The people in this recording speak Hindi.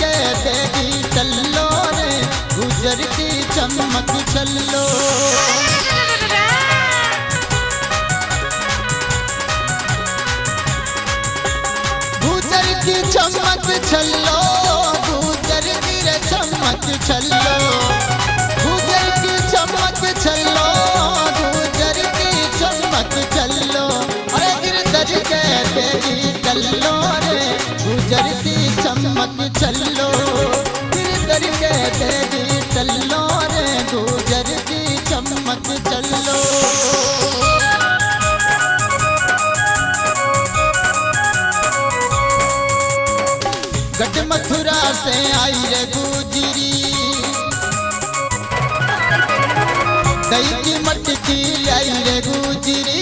के देगी चलो रे, गुजरती चमक चलो। गुजरती चमक चलो, गुजरती रे चमक चलो, गुजरती चमक चलो, गुजरती चमक चलो। अरे गिरधर के देगी चलो रे, गुजरती चमक चलो, गिरधर के देगी चलो रे, गुजरती चमक चलो। गट मथुरा से आई रे गुजरी, दही की मटकी आई रे गुजरी,